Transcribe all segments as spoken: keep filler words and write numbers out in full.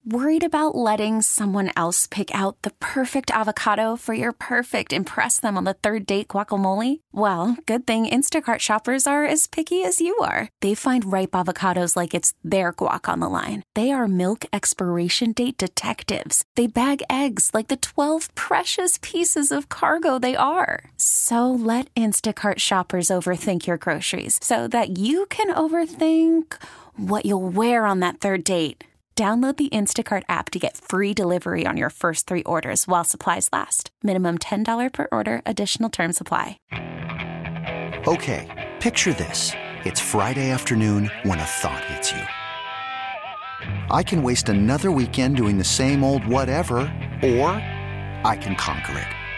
Worried about letting someone else pick out the perfect avocado for your perfect impress them on the third date guacamole? Well, good thing Instacart shoppers are as picky as you are. They find ripe avocados like it's their guac on the line. They are milk expiration date detectives. They bag eggs like the twelve precious pieces of cargo they are. So let Instacart shoppers overthink your groceries so that you can overthink what you'll wear on that third date. Download the Instacart app to get free delivery on your first three orders while supplies last. Minimum ten dollars per order. Additional terms apply. Okay, picture this. It's Friday afternoon when a thought hits you. I can waste another weekend doing the same old whatever, or I can conquer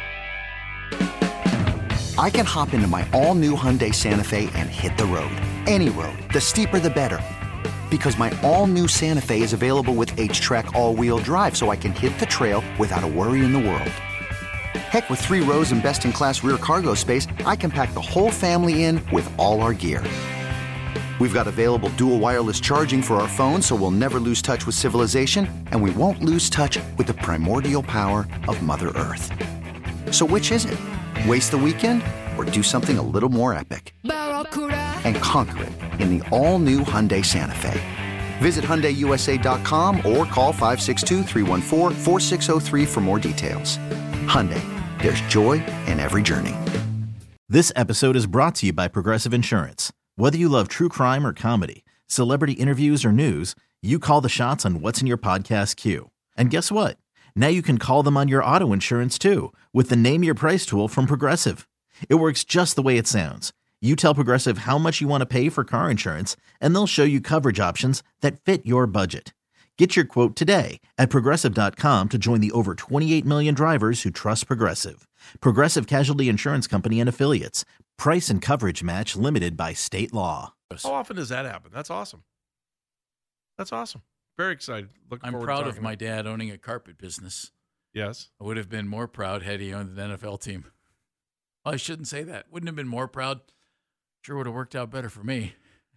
it. I can hop into my all-new Hyundai Santa Fe and hit the road. Any road. The steeper, the better. Because my all-new Santa Fe is available with H-Track all-wheel drive, so I can hit the trail without a worry in the world. Heck, with three rows and best-in-class rear cargo space, I can pack the whole family in with all our gear. We've got available dual wireless charging for our phones, so we'll never lose touch with civilization, and we won't lose touch with the primordial power of Mother Earth. So which is it? Waste the weekend or do something a little more epic? And conquer it in the all-new Hyundai Santa Fe. Visit Hyundai U S A dot com or call five six two, three one four, four six zero three for more details. Hyundai, there's joy in every journey. This episode is brought to you by Progressive Insurance. Whether you love true crime or comedy, celebrity interviews or news, you call the shots on what's in your podcast queue. And guess what? Now you can call them on your auto insurance too with the Name Your Price tool from Progressive. It works just the way it sounds. You tell Progressive how much you want to pay for car insurance, and they'll show you coverage options that fit your budget. Get your quote today at Progressive dot com to join the over twenty-eight million drivers who trust Progressive. Progressive Casualty Insurance Company and Affiliates. Price and coverage match limited by state law. How often does that happen? That's awesome. That's awesome. Very excited. Looking I'm forward proud to of my dad owning a carpet business. Yes. I would have been more proud had he owned an N F L team. Well, I shouldn't say that. Wouldn't have been more proud. Sure would have worked out better for me.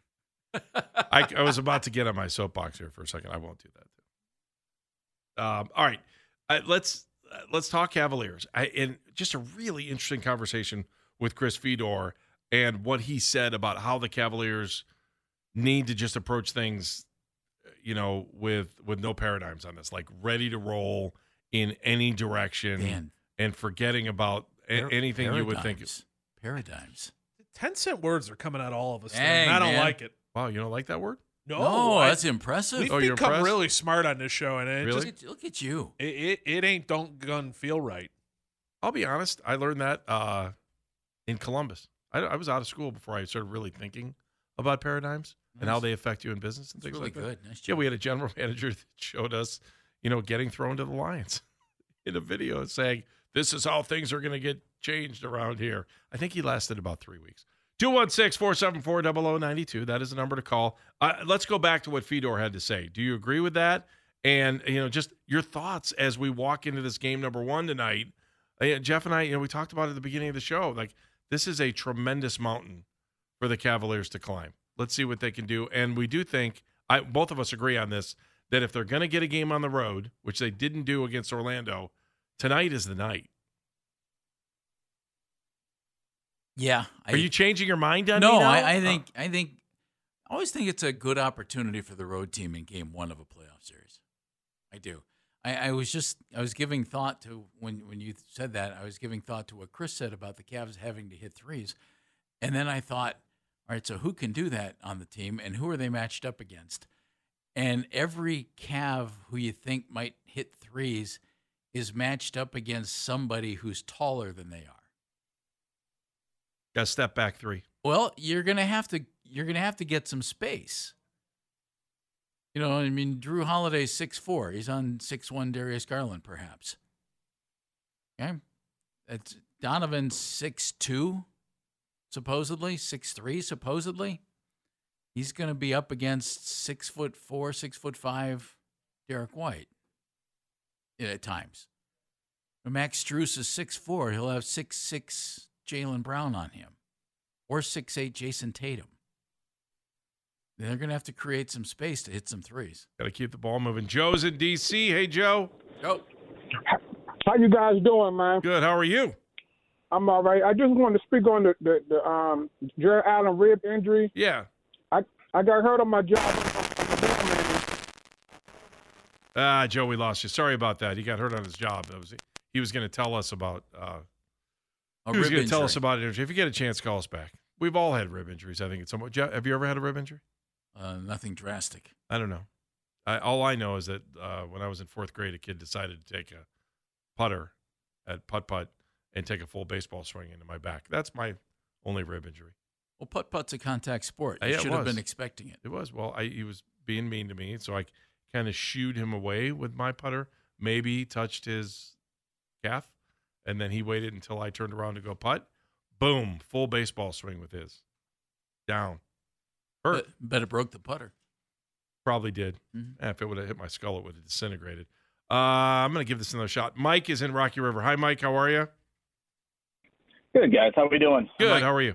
I, I was about to get on my soapbox here for a second. I won't do that. Um, all right, uh, let's uh, let's talk Cavaliers. I, and just a really interesting conversation with Chris Fedor and what he said about how the Cavaliers need to just approach things, you know, with with no paradigms on this, like ready to roll in any direction. Man. And forgetting about a- Par- anything paradigms. you would think. Paradigms. ten cent words are coming out all of us. Dang, and I don't man. like it. Wow, you don't like that word? No, No, I- that's impressive. We've Oh, you're become impressed? really smart on this show, and it Really? Look just at, look at you. it, it, it ain't don't gun feel right. I'll be honest. I learned that uh, in Columbus. I, I was out of school before I started really thinking about paradigms and how Nice. they affect you in business and That's things really like that. good. Nice Yeah, job. we had a general manager that showed us, you know, getting thrown to the lions in a video saying, this is how things are going to get changed around here. I think he lasted about three weeks. two one six, four seven four, zero zero nine two. That is the number to call. Uh, let's go back to what Fedor had to say. Do you agree with that? And, you know, just your thoughts as we walk into this game number one tonight. Uh, Jeff and I, you know, we talked about it at the beginning of the show. Like, this is a tremendous mountain for the Cavaliers to climb. Let's see what they can do. And we do think, I, both of us agree on this, that if they're going to get a game on the road, which they didn't do against Orlando, tonight is the night. Yeah. I, Are you changing your mind on no, me now? I, I think I think I always think it's a good opportunity for the road team in game one of a playoff series. I do. I, I was just I was giving thought to when, when you said that, I was giving thought to what Chris said about the Cavs having to hit threes. And then I thought, all right, so who can do that on the team and who are they matched up against? And every Cav who you think might hit threes is matched up against somebody who's taller than they are. Got to step back three. Well, you're gonna have to you're gonna have to get some space. You know, I mean, Drew Holiday's six four. He's on six one Darius Garland, perhaps. Okay, it's Donovan's six two, supposedly six three, supposedly. He's gonna be up against six foot four, six foot five, Derek White. At times, Max Strus is six four. He'll have six six Jaylen Brown on him, or six eight Jason Tatum. they're going to have to create some space to hit some threes. Got to keep the ball moving. Joe's in D C. Hey, Joe. Go. How you guys doing, man? Good. How are you? I'm all right. I just wanted to speak on the the, the um Jared Allen rib injury. Yeah. I I got hurt on my job. I'm a doorman. Ah, Joe, we lost you. Sorry about that. He got hurt on his job. That was he was going to tell us about. Uh, A he was rib going to tell injury. us about it. If you get a chance, call us back. We've all had rib injuries. I think it's somewhat. Have you ever had a rib injury? Uh, nothing drastic. I don't know. I, all I know is that uh, when I was in fourth grade, a kid decided to take a putter at putt putt and take a full baseball swing into my back. That's my only rib injury. Well, putt-putt's a contact sport. Uh, You yeah, it should have was. been expecting it. It was. Well, I, he was being mean to me, so I kind of shooed him away with my putter. Maybe touched his calf, and then he waited until I turned around to go putt. Boom, full baseball swing with his. Down. Hurt. Bet, bet it broke the putter. Probably did. Mhm. Eh, if it would have hit my skull, it would have disintegrated. Uh, I'm going to give this another shot. Mike is in Rocky River. Hi, Mike. How are you? Good, guys. How we doing? Good. Mike. How are you?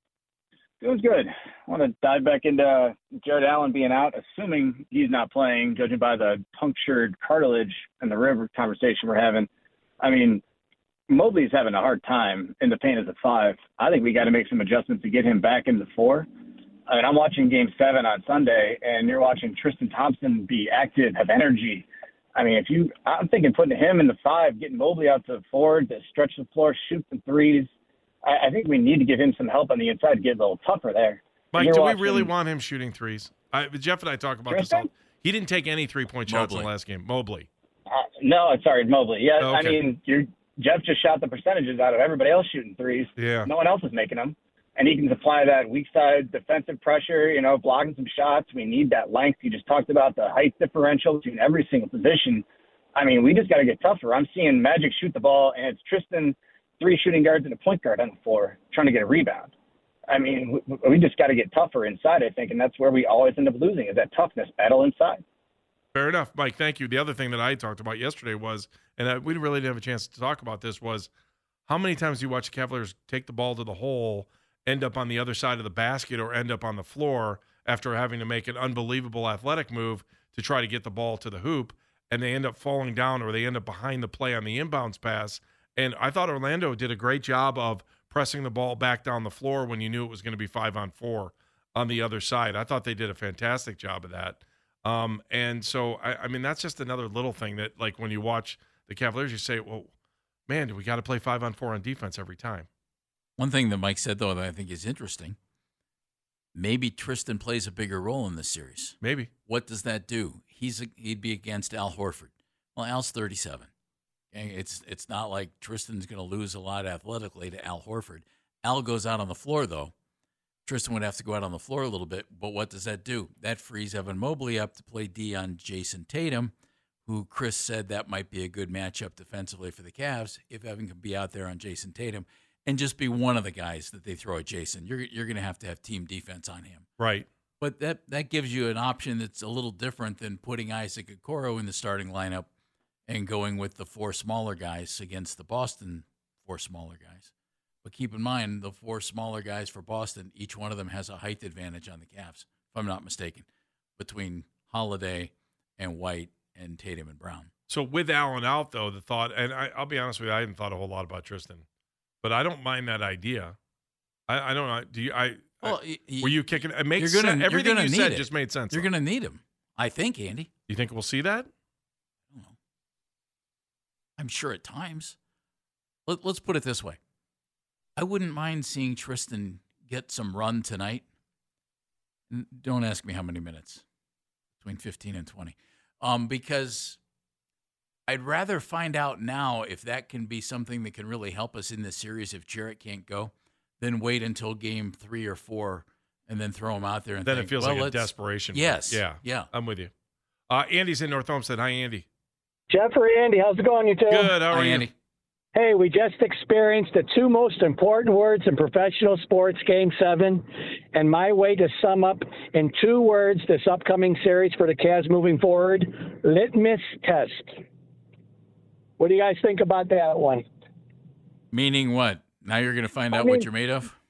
Doing good. I want to dive back into Jared Allen being out, assuming he's not playing, judging by the punctured cartilage and the rib conversation we're having. I mean, Mobley's having a hard time in the paint as a five. I think we got to make some adjustments to get him back into the four. I mean, I'm watching Game Seven on Sunday, and you're watching Tristan Thompson be active, have energy. I mean, if you, I'm thinking putting him in the five, getting Mobley out to the four, to stretch the floor, shoot some threes. I, I think we need to give him some help on the inside, get a little tougher there. Mike, You're do watching- we really want him shooting threes? I, Jeff and I talk about this. All, Tristan? he didn't take any three-point shots in Mobley. the last game. Mobley. Uh, no, sorry, Mobley. Yeah, Oh, I okay. mean, you're, Jeff just shot the percentages out of everybody else shooting threes. Yeah. No one else is making them. And he can supply that weak side defensive pressure, you know, blocking some shots. We need that length. You just talked about the height differential between every single position. I mean, we just got to get tougher. I'm seeing Magic shoot the ball, and it's Tristan, three shooting guards and a point guard on the floor trying to get a rebound. I mean, we, we just got to get tougher inside, I think, and that's where we always end up losing is that toughness battle inside. Fair enough, Mike. Thank you. The other thing that I talked about yesterday was, and I, we really didn't have a chance to talk about this, was how many times do you watch the Cavaliers take the ball to the hole, end up on the other side of the basket, or end up on the floor after having to make an unbelievable athletic move to try to get the ball to the hoop, and they end up falling down or they end up behind the play on the inbounds pass. And I thought Orlando did a great job of pressing the ball back down the floor when you knew it was going to be five on four on the other side. I thought they did a fantastic job of that. Um, and so, I, I mean, that's just another little thing that, like, when you watch the Cavaliers, you say, well, man, do we got to play five on four on defense every time? One thing that Mike said, though, that I think is interesting, maybe Tristan plays a bigger role in this series. Maybe. What does that do? He's a, he'd be against Al Horford. Well, Al's thirty-seven. Okay? It's it's not like Tristan's going to lose a lot athletically to Al Horford. Al goes out on the floor, though. Tristan would have to go out on the floor a little bit, but what does that do? That frees Evan Mobley up to play D on Jason Tatum, who Chris said that might be a good matchup defensively for the Cavs if Evan can be out there on Jason Tatum and just be one of the guys that they throw at Jason. You're you're going to have to have team defense on him. Right. But that, that gives you an option that's a little different than putting Isaac Okoro in the starting lineup and going with the four smaller guys against the Boston four smaller guys. But keep in mind, the four smaller guys for Boston, each one of them has a height advantage on the Cavs, if I'm not mistaken, between Holiday and White and Tatum and Brown. So with Allen out, though, the thought, and I, I'll be honest with you, I hadn't thought a whole lot about Tristan, but I don't mind that idea. I, I don't know. Do you? I, Well, I he- were you kicking? It makes you're gonna- sense. you're Everything gonna you need said it. just made sense. You're though. going to need him, I think, Andy. You think we'll see that? I don't know. I'm sure at times. Let, let's put it this way. I wouldn't mind seeing Tristan get some run tonight. N- Don't ask me how many minutes, between fifteen and twenty, um, because I'd rather find out now if that can be something that can really help us in this series if Jarrett can't go, than wait until game three or four and then throw him out there. And Then think, it feels well, like a let's- desperation. Yes. Yeah. Yeah. I'm with you. Uh, Andy's in North Homestead. Hi, Andy. Jeff or Andy, how's it going, you two? Good. How are Hi, you? Andy. Hey, we just experienced the two most important words in professional sports, Game seven, and my way to sum up in two words this upcoming series for the Cavs moving forward, litmus test. What do you guys think about that one? Meaning what? Now you're going to find I out what mean- you're made of?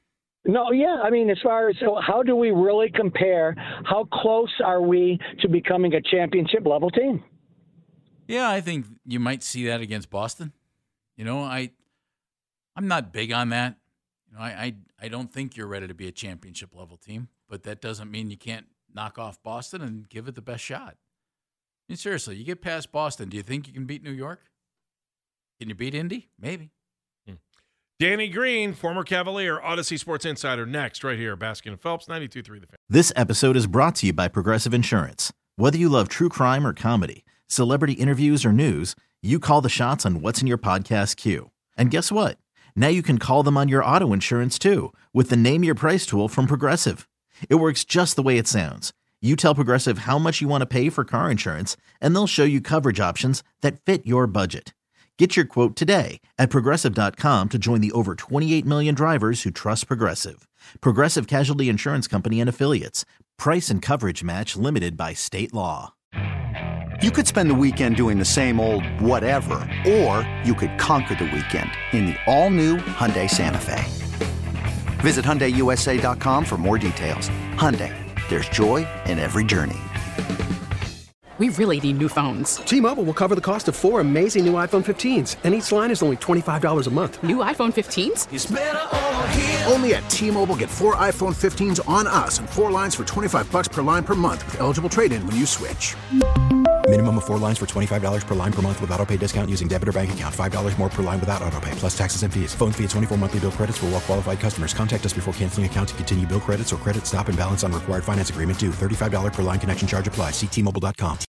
No, yeah. I mean, as far as so how do we really compare? How close are we to becoming a championship level team? Yeah, I think you might see that against Boston. You know, I, I'm not big on that. You know, I, I, I don't think you're ready to be a championship level team, but that doesn't mean you can't knock off Boston and give it the best shot. I mean, seriously, you get past Boston, do you think you can beat New York? Can you beat Indy? Maybe. Hmm. Danny Green, former Cavalier, Odyssey Sports Insider, next right here. Baskin and Phelps, ninety-two point three The Fan. This episode is brought to you by Progressive Insurance. Whether you love true crime or comedy, celebrity interviews or news, you call the shots on what's in your podcast queue. And guess what? Now you can call them on your auto insurance too with the Name Your Price tool from Progressive. It works just the way it sounds. You tell Progressive how much you want to pay for car insurance, and they'll show you coverage options that fit your budget. Get your quote today at Progressive dot com to join the over twenty-eight million drivers who trust Progressive. Progressive Casualty Insurance Company and Affiliates. Price and coverage match limited by state law. You could spend the weekend doing the same old whatever, or you could conquer the weekend in the all-new Hyundai Santa Fe. Visit Hyundai U S A dot com for more details. Hyundai, there's joy in every journey. We really need new phones. T-Mobile will cover the cost of four amazing new iPhone fifteens, and each line is only twenty-five dollars a month. New iPhone fifteens? It's better over here. Only at T-Mobile, get four iPhone fifteens on us and four lines for twenty-five dollars per line per month with eligible trade-in when you switch. Minimum of four lines for twenty-five dollars per line per month with autopay discount using debit or bank account. five dollars more per line without autopay, plus taxes and fees. Phone fee at twenty-four monthly bill credits for well-qualified customers. Contact us before canceling account to continue bill credits or credit stop and balance on required finance agreement due. thirty-five dollars per line connection charge applies. See T Mobile dot com.